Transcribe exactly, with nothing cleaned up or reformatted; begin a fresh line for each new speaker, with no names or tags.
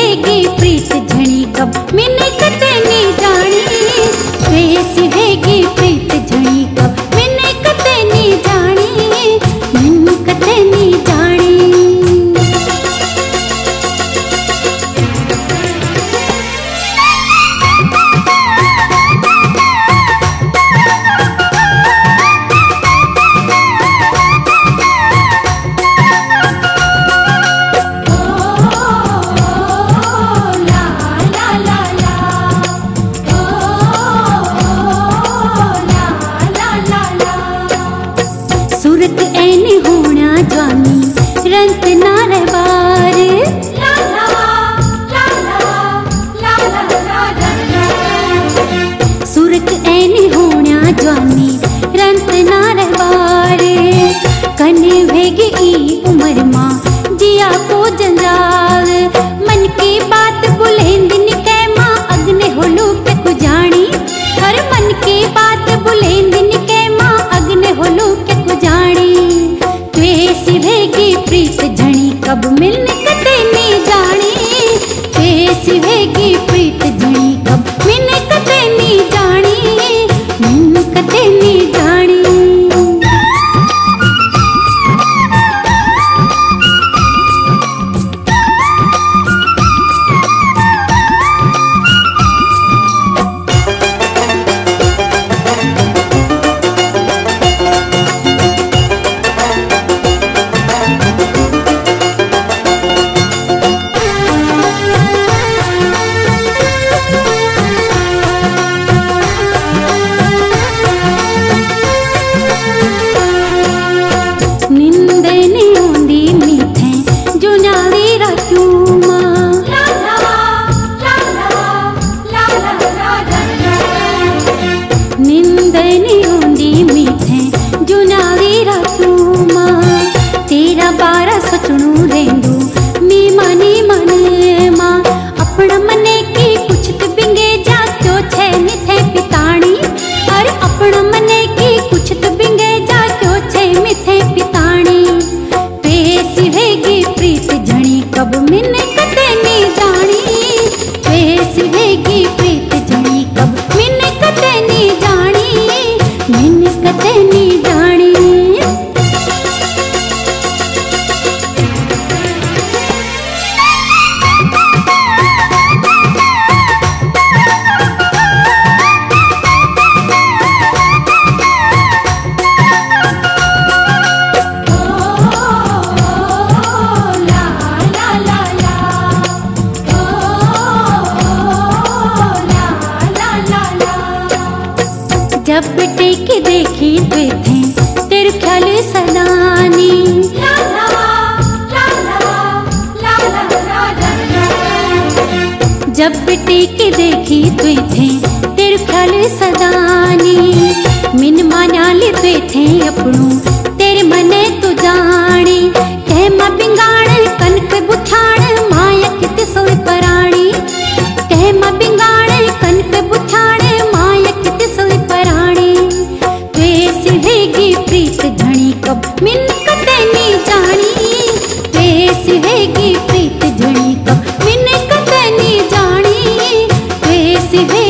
सिवेगी प्रीत झणी कब मैंने कते नी जानी। वे सिवेगी प्रीत झणी कब मैंने कते नी जानी, मैंने कते नी जानी। सूरत ऐने होना जानी रंत ना रहबार, सूरत ऐने होना जानी रंत ना रहबार। कने भेगी ई उमर मां जिया को जंजाल, मन की बात बुलेंद निके मां अग्ने होलू के कु जानी। हर मन की बात बुलेंद निके मां अग्ने होलू के कु जानी। वे सिवेगी प्रीत झणी कब मिलने कते नी जानी। वे सिवेगी प्रीत झणी कब मिलने कते नी जानी, मिलने कते नी जानी। कब मैंने कते नी जानी। वे सिवेगी प्रीत झणी कब मैंने कते नी जानी, मैंने कते नी जानी। जब टेक देखी थे तेरे ख्याल सदानी, जब टेक देखी थे तेरे ख्याल सदानी। मिन माना लेते थे अपनू तेरे मने तू जानी। कह मा बिंगाण कनक बुछाण माया कित सोई पराणी। कह मा बिंगाण कनक बुछाण माया कित सोई पराणी। वे सिवेगी प्रीत झणी कब मिन कते नी जानी। वे सिवेगी प्रीत झणी कब मिन कते नी जानी। वे सिवे